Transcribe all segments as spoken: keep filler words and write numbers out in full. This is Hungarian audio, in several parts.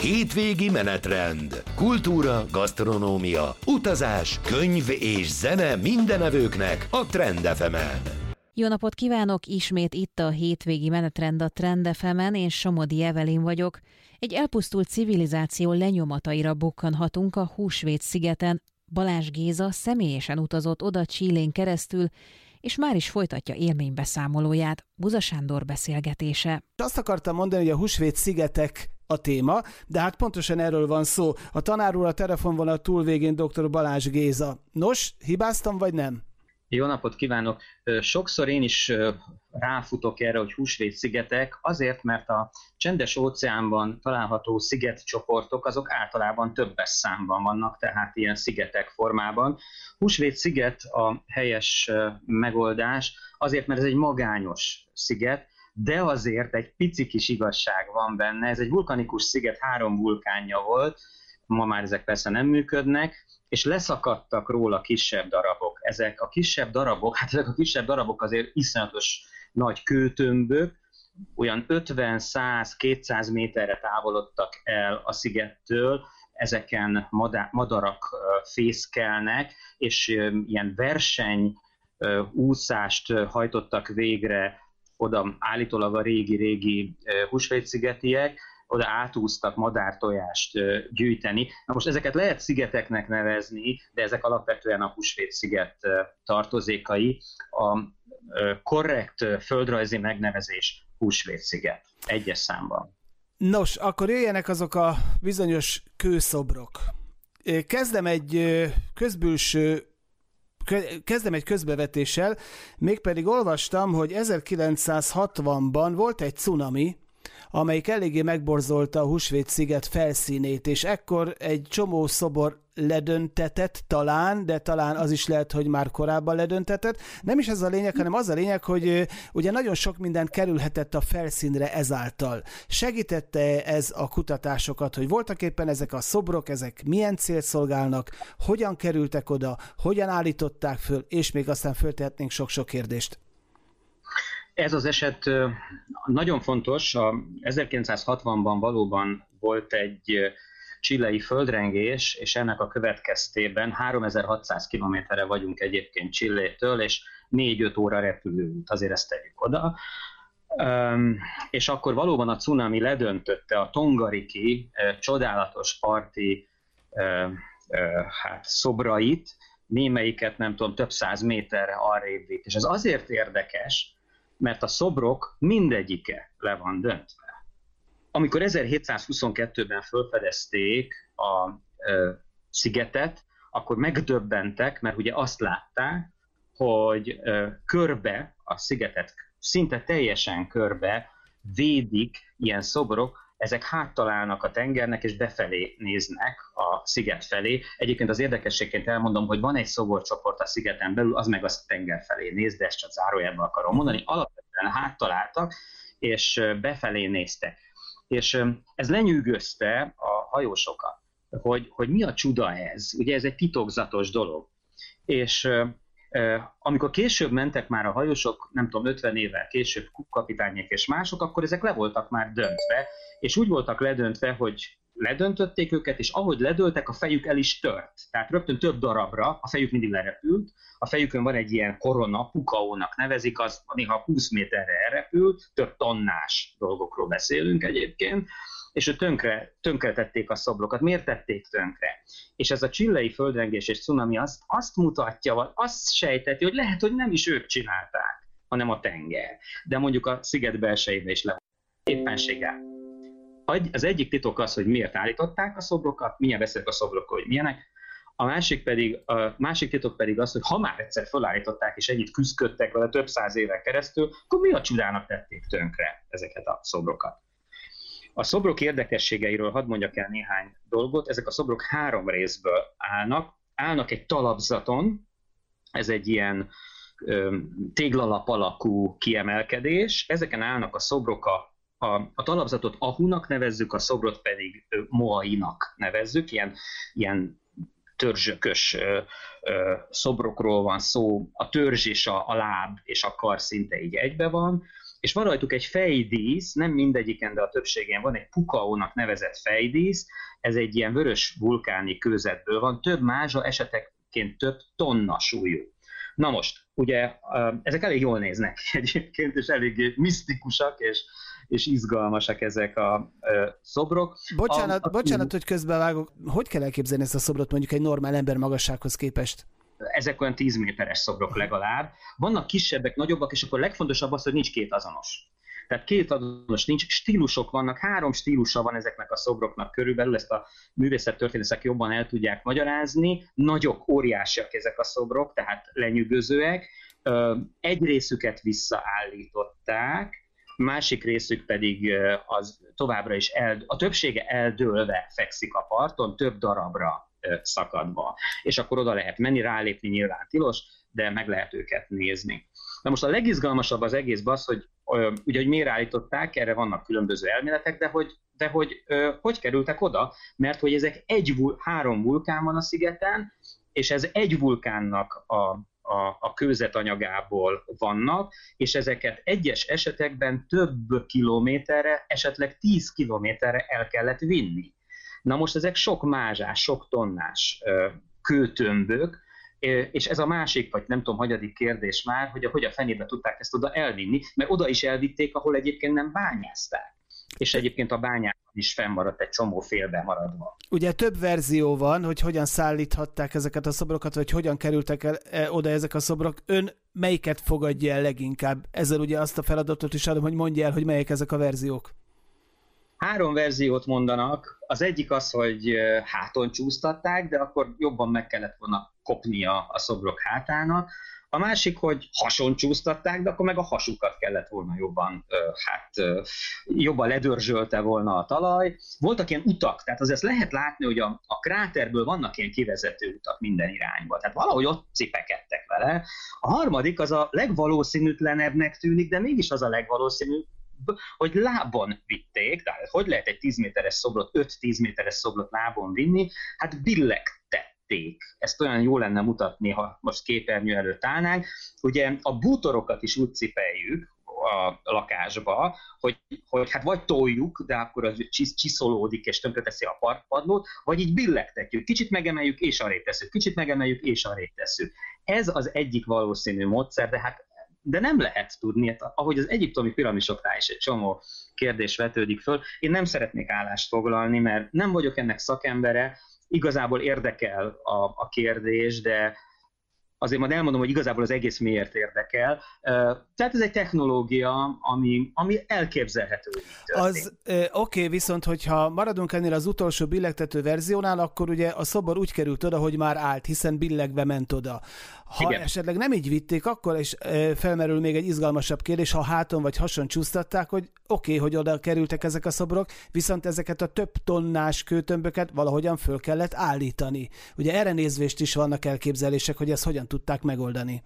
Hétvégi menetrend. Kultúra, gasztronómia, utazás, könyv és zene mindenevőknek a Trend ef emen. Jó napot kívánok! Ismét itt a hétvégi menetrend a Trend ef emen, én Somodi Evelyn vagyok. Egy elpusztult civilizáció lenyomataira bukkanhatunk a Húsvét-szigeten. Balázs Géza személyesen utazott oda Chilén keresztül, és már is folytatja élménybeszámolóját. Buza Sándor beszélgetése. Azt akartam mondani, hogy a Húsvét-szigetek a téma, de hát pontosan erről van szó. A tanár úr a telefonvonal túlvégén dr. Balázs Géza. Nos, hibáztam vagy nem? Jó napot kívánok! Sokszor én is ráfutok erre, hogy Húsvét-szigetek, azért, mert a Csendes-óceánban található szigetcsoportok azok általában többes számban vannak, tehát ilyen szigetek formában. Húsvét-sziget a helyes megoldás, azért, mert ez egy magányos sziget, de azért egy pici kis igazság van benne. Ez egy vulkanikus sziget, három vulkánja volt, ma már ezek persze nem működnek, és leszakadtak róla kisebb darabok. Ezek a kisebb darabok, hát ezek a kisebb darabok azért iszonyatos nagy kőtömbök, olyan ötven, száz, kétszáz méterre távolodtak el a szigettől, ezeken madarak fészkelnek, és ilyen verseny úszást hajtottak végre oda állítólag a régi-régi Húsvét-szigetiek, oda átúztak madártojást gyűjteni. Na most ezeket lehet szigeteknek nevezni, de ezek alapvetően a Húsvét-sziget tartozékai. A korrekt földrajzi megnevezés Húsvét-sziget, egyes számban. Nos, akkor jöjjenek azok a bizonyos kőszobrok. Kezdem egy közbülső Kezdem egy közbevetéssel, mégpedig olvastam, hogy ezerkilencszázhatvanban volt egy cunami, amelyik eléggé megborzolta a Húsvét-sziget felszínét, és ekkor egy csomó szobor ledöntetett talán, de talán az is lehet, hogy már korábban ledöntetett. Nem is ez a lényeg, hanem az a lényeg, hogy ugye nagyon sok mindent kerülhetett a felszínre ezáltal. Segítette ez a kutatásokat, hogy voltak éppen ezek a szobrok, ezek milyen célt szolgálnak, hogyan kerültek oda, hogyan állították föl, és még aztán föltehetnénk sok-sok kérdést. Ez az eset nagyon fontos. A ezerkilencszázhatvanban valóban volt egy chilei földrengés, és ennek a következtében háromezer-hatszáz kilométerre vagyunk egyébként Chilétől, és négy-öt óra repülőút, azért ezt tegyük oda. És akkor valóban a cunami ledöntötte a Tongariki csodálatos parti hát, szobrait, némelyiket nem tudom, több száz méterre arrébb vitt. És ez azért érdekes, mert a szobrok mindegyike le van döntve. Amikor ezerhétszázhuszonkettőben felfedezték a ö, szigetet, akkor megdöbbentek, mert ugye azt látták, hogy ö, körbe a szigetet, szinte teljesen körbe védik ilyen szobrok, ezek háttalálnak a tengernek, és befelé néznek a sziget felé. Egyébként az érdekességként elmondom, hogy van egy szoborcsoport a szigeten belül, az meg a tenger felé néz, de ezt csak zárójelben akarom mondani. Alapvetően háttaláltak, és befelé néztek. És ez lenyűgözte a hajósokat, hogy, hogy mi a csuda ez. Ugye ez egy titokzatos dolog. És amikor később mentek már a hajósok, nem tudom, ötven évvel később, kapitányok és mások, akkor ezek le voltak már döntve, és úgy voltak ledöntve, hogy ledöntötték őket, és ahogy ledöltek, a fejük el is tört. Tehát rögtön több darabra a fejük mindig lerepült, a fejükön van egy ilyen korona, pukaónak nevezik, az néha húsz méterre elrepült, több tonnás dolgokról beszélünk egyébként, és ő tönkre, tönkre tették a szobrokat. Miért tették tönkre? És ez a chilei földrengés és cunami azt, azt mutatja, vagy azt sejteti, hogy lehet, hogy nem is ők csinálták, hanem a tenger. De mondjuk a sziget belsejébe is le éppenséggel. Az egyik titok az, hogy miért állították a szobrokat, milyen beszélek a szobrokról, hogy milyenek. A másik, pedig, a másik titok pedig az, hogy ha már egyszer felállították és ennyit küzdködtek vele több száz éven keresztül, akkor mi a csudának tették tönkre ezeket a szobrokat. A szobrok érdekességeiről hadd mondjak el néhány dolgot. Ezek a szobrok három részből állnak. Állnak egy talapzaton, ez egy ilyen ö, téglalap alakú kiemelkedés. Ezeken állnak a szobrok, a, a, a talapzatot ahunak nevezzük, a szobrot pedig ö, moainak nevezzük. Ilyen, ilyen törzsökös ö, ö, szobrokról van szó. A törzs és a, a láb és a kar szinte így egybe van. és van rajtuk egy fejdísz, nem mindegyiken, de a többségén van egy pukaónak nevezett fejdísz, ez egy ilyen vörös vulkáni kőzetből van, több mázsa, esetekként több tonna súlyú. Na most, ugye ezek elég jól néznek egyébként, és elég misztikusak, és, és izgalmasak ezek a szobrok. Bocsánat, a, a, bocsánat, hogy közbevágok. Hogy kell elképzelni ezt a szobrot mondjuk egy normál ember magassághoz képest? Ezek olyan tíz méteres szobrok legalább. Vannak kisebbek, nagyobbak, és akkor legfontosabb az, hogy nincs két azonos. Tehát két azonos nincs, stílusok vannak, három stílusa van ezeknek a szobroknak körülbelül, ezt a művészettörténészek jobban el tudják magyarázni. Nagyok, óriásiak ezek a szobrok, tehát lenyűgözőek. Egy részüket visszaállították, másik részük pedig az továbbra is, el, a többsége eldőlve fekszik a parton, több darabra szakadva. És akkor oda lehet menni, rálépni nyilván tilos, de meg lehet őket nézni. Na most a legizgalmasabb az egészben az, hogy ugye, hogy miért állították, erre vannak különböző elméletek, de hogy, de hogy hogy kerültek oda, mert hogy ezek egy, három vulkán van a szigeten, és ez egy vulkánnak a, a, a kőzetanyagából vannak, és ezeket egyes esetekben több kilométerre, esetleg tíz kilométerre el kellett vinni. Na most ezek sok mázsás, sok tonnás kőtömbök, és ez a másik, vagy nem tudom, hanyadik kérdés már, hogy a, hogy a fenébe tudták ezt oda elvinni, mert oda is elvitték, ahol egyébként nem bányázták. És egyébként a bányában is fennmaradt egy csomó félbe maradva. Ugye több verzió van, hogy hogyan szállíthatták ezeket a szobrokat, vagy hogyan kerültek el oda ezek a szobrok. Ön melyiket fogadja el leginkább? Ezzel ugye azt a feladatot is adom, hogy mondja el, hogy melyek ezek a verziók. Három verziót mondanak. Az egyik az, hogy háton csúsztatták, de akkor jobban meg kellett volna kopnia a szobrok hátának. A másik, hogy hason csúsztatták, de akkor meg a hasukat kellett volna jobban, hát jobban ledörzsölte volna a talaj. Voltak ilyen utak, tehát azért lehet látni, hogy a, a kráterből vannak ilyen kivezető utak minden irányba. Tehát valahogy ott cipekedtek vele. A harmadik az a legvalószínűtlenebbnek tűnik, de mégis az a legvalószínűbb, hogy lábon vitték, tehát hogy lehet egy tíz méteres szobrot, öt-tíz méteres szobrot lábon vinni, hát billegtették. Ezt olyan jó lenne mutatni, ha most képernyő előtt állnánk. Ugye a bútorokat is úgy cipeljük a lakásba, hogy, hogy hát vagy toljuk, de akkor az csiszolódik és tönkreteszi a parkpadlót, vagy így billegtetjük, kicsit megemeljük és arrébb tesszük, kicsit megemeljük és arrébb tesszük. Ez az egyik valószínű módszer, de hát de nem lehet tudni, ahogy az egyiptomi piramisoknál is egy csomó kérdés vetődik föl. Én nem szeretnék állást foglalni, mert nem vagyok ennek szakembere, igazából érdekel a, a kérdés, de azért majd elmondom, hogy igazából az egész miért érdekel. Tehát ez egy technológia, ami, ami elképzelhető. Az oké, okay, viszont hogyha maradunk ennél az utolsó billegtető verziónál, akkor ugye a szobor úgy került oda, hogy már állt, hiszen billegve ment oda. Ha igen, esetleg nem így vitték, akkor is felmerül még egy izgalmasabb kérdés, ha háton vagy hason csúsztatták, hogy oké, okay, hogy oda kerültek ezek a szobrok, viszont ezeket a több tonnás kőtömböket valahogyan föl kellett állítani. Ugye erre nézvést is vannak elképzelések, hogy ezt hogyan tudták megoldani.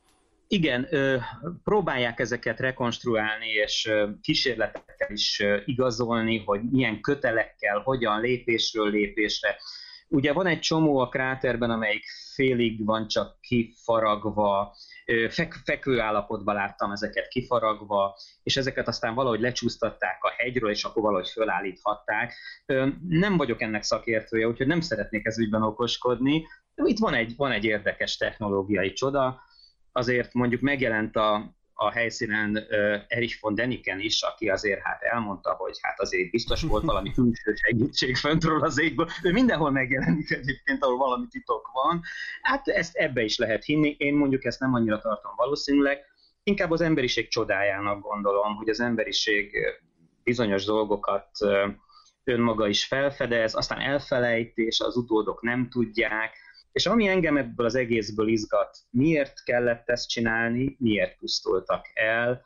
Igen, próbálják ezeket rekonstruálni, és kísérletekkel is igazolni, hogy milyen kötelekkel, hogyan lépésről lépésre. Ugye van egy csomó a kráterben, amelyik félig van csak kifaragva, fek- fekvő állapotban láttam ezeket kifaragva, és ezeket aztán valahogy lecsúsztatták a hegyről, és akkor valahogy fölállíthatták. Nem vagyok ennek szakértője, úgyhogy nem szeretnék ez ügyben okoskodni. Itt van egy, van egy érdekes technológiai csoda, azért mondjuk megjelent a, a helyszínen uh, Erich von Däniken is, aki azért hát elmondta, hogy hát azért biztos volt valami külső segítség föntről az égből. Ő mindenhol megjelenik egyébként, ahol valami titok van. Hát ezt ebbe is lehet hinni. Én mondjuk ezt nem annyira tartom valószínűleg. Inkább az emberiség csodájának gondolom, hogy az emberiség bizonyos dolgokat uh, önmaga is felfedez, aztán elfelejt, és az utódok nem tudják. És ami engem ebből az egészből izgat, miért kellett ezt csinálni, miért pusztultak el,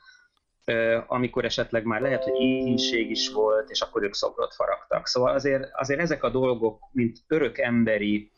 amikor esetleg már lehet, hogy éhínség is volt, és akkor ők szobrot faragtak. Szóval azért, azért ezek a dolgok, mint örök emberi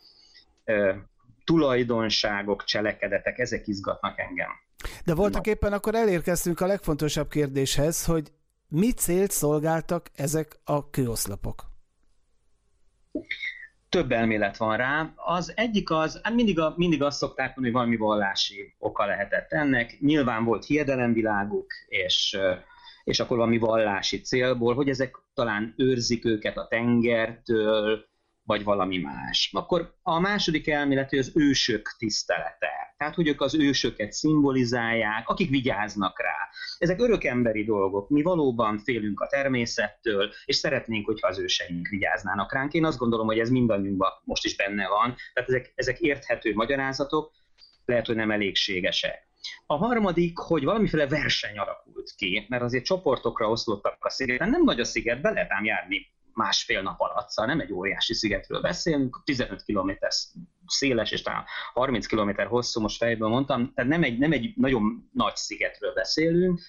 tulajdonságok, cselekedetek, ezek izgatnak engem. De voltak éppen akkor elérkeztünk a legfontosabb kérdéshez, hogy mi célt szolgáltak ezek a kőoszlopok? több elmélet van rá. Az egyik az, hát mindig, a, mindig azt szokták mondani, hogy valami vallási oka lehetett ennek. Nyilván volt hiedelemviláguk, és, és akkor valami vallási célból, hogy ezek talán őrzik őket a tengertől, vagy valami más. Akkor a második elmélet, hogy az ősök tisztelete. Tehát, hogy ők az ősöket szimbolizálják, akik vigyáznak rá. Ezek örökemberi dolgok. Mi valóban félünk a természettől, és szeretnénk, hogyha az őseink vigyáznának ránk. Én azt gondolom, hogy ez mindannyiunkban most is benne van. Tehát ezek, ezek érthető magyarázatok, lehet, hogy nem elégségesek. A harmadik, hogy valamiféle verseny alakult ki, mert azért csoportokra oszlottak a szigeten. Nem nagy a sziget, be lehet ám járni másfél nap alatt, szóval nem egy óriási szigetről beszélünk, tizenöt kilométer széles és talán harminc kilométer hosszú, most fejből mondtam, tehát nem egy, nem egy nagyon nagy szigetről beszélünk.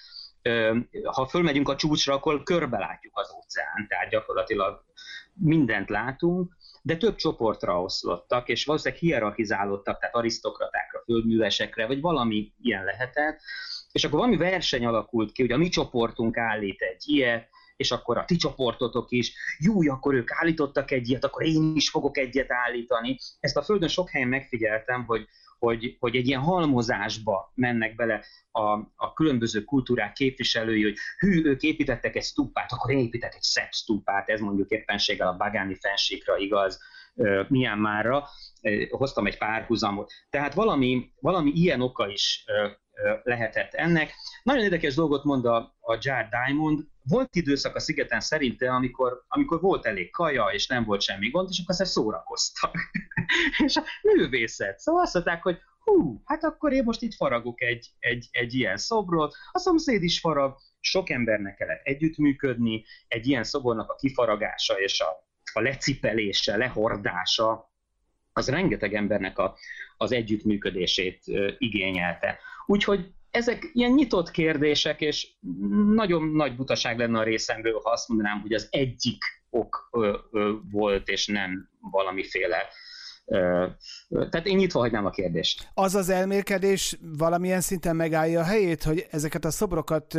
Ha fölmegyünk a csúcsra, akkor körbe látjuk az óceánt, tehát gyakorlatilag mindent látunk, de több csoportra oszlottak, és valószínűleg hierarchizálódtak, tehát arisztokratákra, földművesekre, vagy valami ilyen lehetett, és akkor valami verseny alakult ki, hogy a mi csoportunk állít egy ilyet, és akkor a ti csoportotok is, jó, akkor ők állítottak egy ilyet, akkor én is fogok egyet állítani. Ezt a Földön sok helyen megfigyeltem, hogy, hogy, hogy egy ilyen halmozásba mennek bele a, a különböző kultúrák képviselői, hogy hű, ők építettek egy stúpát, akkor én építek egy szebb stúpát, ez mondjuk éppenséggel a Bagáni fennsíkra igaz, Myanmarra, hoztam egy párhuzamot. Tehát valami, valami ilyen oka is lehetett ennek. Nagyon érdekes dolgot mond a, a Jared Diamond. Volt időszak a szigeten szerinte, amikor, amikor volt elég kaja, és nem volt semmi gond, és akkor ezt szórakoztak. És a művészet. Szóval azt mondták, hogy hú, hát akkor én most itt faragok egy, egy, egy ilyen szobrot, a szomszéd is farag, sok embernek kellett együttműködni, egy ilyen szobornak a kifaragása és a, a lecipelése, lehordása, az rengeteg embernek a, az együttműködését uh, igényelte. Úgyhogy ezek ilyen nyitott kérdések, és nagyon nagy butaság lenne a részemből, ha azt mondanám, hogy az egyik ok ö, ö, volt, és nem valamiféle. Ö, ö, tehát én nyitva hagynám a kérdést. Az az elmélkedés valamilyen szinten megállja a helyét, hogy ezeket a szobrokat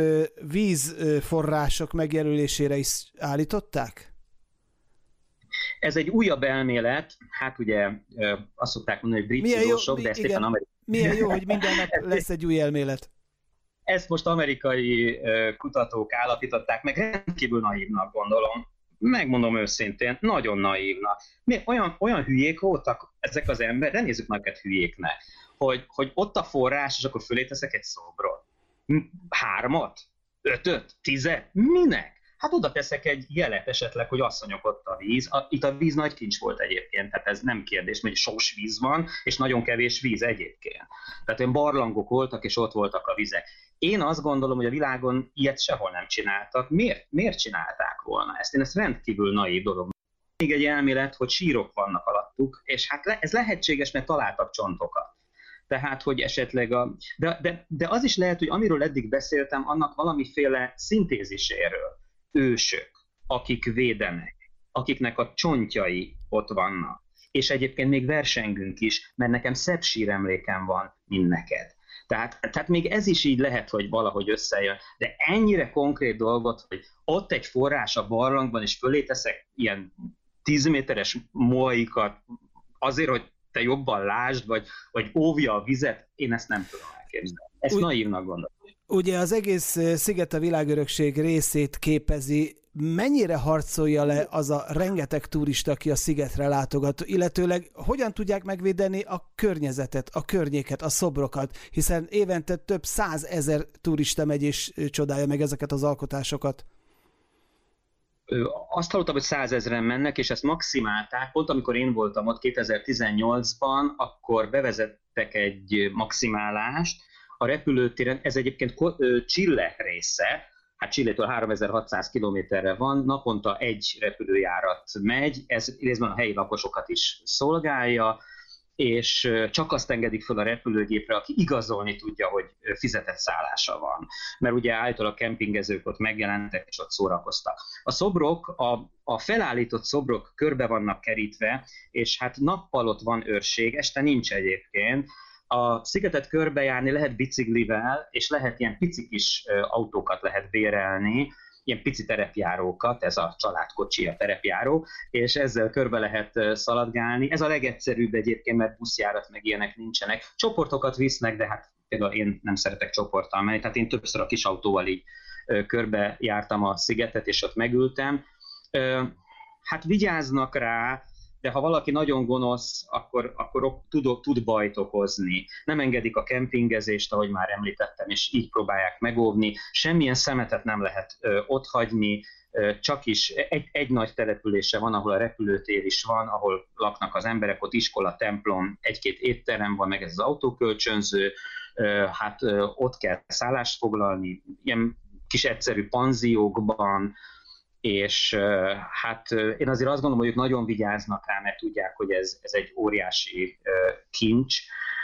vízforrások megjelölésére is állították? Ez egy újabb elmélet, hát ugye azt szokták mondani, hogy brit tudósok, de ezt igen, éppen amerikai... Milyen jó, hogy minden nap lesz egy új elmélet. Ezt most amerikai kutatók állapították meg, rendkívül naívnak gondolom. Megmondom őszintén, nagyon naívnak. Olyan, olyan hülyék voltak ezek az emberek, de nézzük meg őket hülyéknek, hogy, hogy ott a forrás, és akkor fölé teszek egy szobrot. Hármat? Ötöt? Tizet? Minek? Hát oda teszek egy jelet esetleg, hogy asszonyok, ott a víz. A, itt a víz nagy kincs volt egyébként, tehát ez nem kérdés, hogy sós víz van, és nagyon kevés víz egyébként. Tehát olyan barlangok voltak, és ott voltak a vizek. Én azt gondolom, hogy a világon ilyet sehol nem csináltak. Miért, miért csinálták volna ezt? Én ezt rendkívül naív dolog. Még egy elmélet, hogy sírok vannak alattuk, és hát le, ez lehetséges, mert találtak csontokat. Tehát, hogy esetleg a... De, de, de az is lehet, hogy amiről eddig beszéltem, annak valamiféle szintéziséről. Ősök, akik védenek, akiknek a csontjai ott vannak. És egyébként még versengünk is, mert nekem szebb síremlékem van, mint neked. Tehát, tehát még ez is így lehet, hogy valahogy összejön. De ennyire konkrét dolgot, hogy ott egy forrás a barlangban, és fölé teszek ilyen tíz méteres moaikat azért, hogy te jobban lásd, vagy, vagy óvja a vizet, én ezt nem tudom elképzelni. Ezt Úgy... naívnak gondolom. Ugye az egész sziget a világörökség részét képezi. Mennyire harcolja le az a rengeteg turista, aki a szigetre látogat, illetőleg hogyan tudják megvédeni a környezetet, a környéket, a szobrokat, hiszen évente több százezer turista megy és csodálja meg ezeket az alkotásokat. Azt hallottam, hogy százezren mennek, és ezt maximálták. Pont amikor én voltam ott kétezer-tizennyolcban, akkor bevezettek egy maximálást a repülőtéren. Ez egyébként Chile része, hát Chilétől háromezer-hatszáz kilométerre van, naponta egy repülőjárat megy, ez részben a helyi lakosokat is szolgálja, és csak azt engedik fel a repülőgépre, aki igazolni tudja, hogy fizetett szállása van. Mert ugye általában a kempingezők ott megjelentek, és ott szórakoztak. A szobrok, a, a felállított szobrok körbe vannak kerítve, és hát nappal ott van őrség, este nincs egyébként. A szigetet körbejárni lehet biciklivel, és lehet ilyen pici kis autókat lehet bérelni, ilyen pici terepjárókat, ez a családkocsi a terepjáró, és ezzel körbe lehet szaladgálni. Ez a legegyszerűbb egyébként, mert buszjárat meg ilyenek nincsenek. Csoportokat visznek, de hát például én nem szeretek csoporttal menni, tehát én többször a kis autóval így körbe jártam a szigetet, és ott megültem. Hát vigyáznak rá, de ha valaki nagyon gonosz, akkor, akkor tud, tud bajt okozni. Nem engedik a kempingezést, ahogy már említettem, és így próbálják megóvni. Semmilyen szemetet nem lehet ö, otthagyni, ö, csak is egy, egy nagy települése van, ahol a repülőtér is van, ahol laknak az emberek, ott iskola, templom, egy-két étterem van, meg ez az autókölcsönző, ö, hát ö, ott kell szállást foglalni, ilyen kis egyszerű panziókban, és hát én azért azt gondolom, hogy ők nagyon vigyáznak rá, mert tudják, hogy ez, ez egy óriási kincs.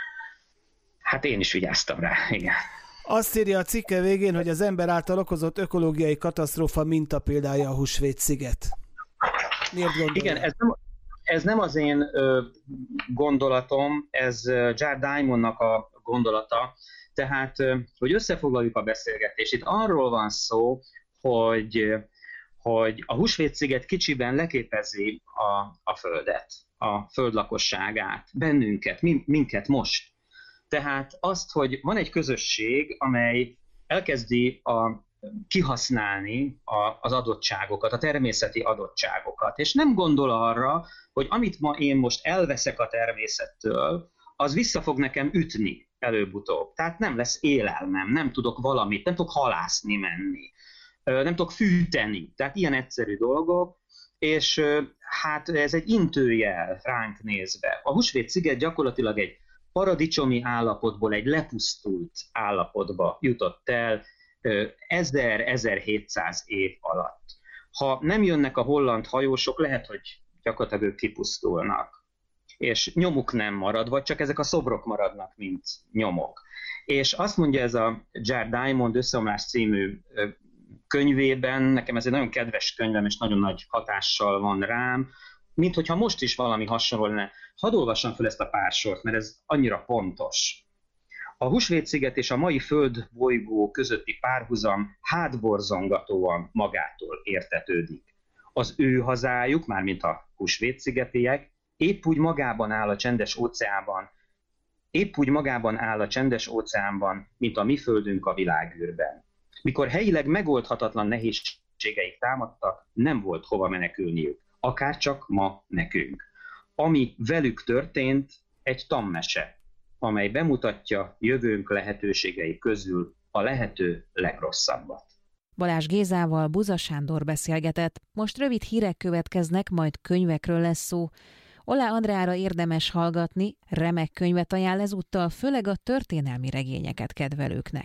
Hát én is vigyáztam rá, igen. Azt írja a cikke végén, hogy az ember által okozott ökológiai katasztrófa mintapéldája a Húsvét-sziget. Miért gondolja? Igen, ez nem, ez nem az én ö, gondolatom, ez Jared Diamondnak a gondolata. Tehát, hogy összefoglaljuk a beszélgetést, itt arról van szó, hogy hogy a Húsvét-sziget kicsiben leképezi a, a Földet, a Föld lakosságát, bennünket, min, minket most. Tehát azt, hogy van egy közösség, amely elkezdi a, kihasználni a, az adottságokat, a természeti adottságokat, és nem gondol arra, hogy amit ma én most elveszek a természettől, az vissza fog nekem ütni előbb-utóbb. Tehát nem lesz élelmem, nem tudok valamit, nem tudok halászni menni. Nem tudok fűteni, tehát ilyen egyszerű dolgok, és hát ez egy intőjel ránk nézve. A Húsvét-sziget gyakorlatilag egy paradicsomi állapotból egy lepusztult állapotba jutott el ezer-ezerhétszáz év alatt. Ha nem jönnek a holland hajósok, lehet, hogy gyakorlatilag ők kipusztulnak, és nyomuk nem marad, vagy csak ezek a szobrok maradnak, mint nyomok. És azt mondja ez a Jared Diamond Összeomlás című könyvében, nekem ez egy nagyon kedves könyvem, és nagyon nagy hatással van rám, mint hogyha most is valami hasonló lenne. Hadd olvassam fel ezt a pár sort, mert ez annyira pontos. A Húsvét-sziget és a mai földbolygó közötti párhuzam hátborzongatóan magától értetődik. Az ő hazájuk, mármint a Húsvét-szigetiek, épp úgy magában áll a csendes óceánban, épp úgy magában áll a csendes óceánban, mint a mi földünk a világűrben. Mikor helyileg megoldhatatlan nehézségeik támadtak, nem volt hova menekülniük, akárcsak ma nekünk. Ami velük történt, egy tanmese, amely bemutatja jövőnk lehetőségei közül a lehető legrosszabbat. Balázs Gézával Buza Sándor beszélgetett. Most rövid hírek következnek, majd könyvekről lesz szó. Ollá Andreára érdemes hallgatni, remek könyvet ajánl ezúttal, főleg a történelmi regényeket kedvelőknek.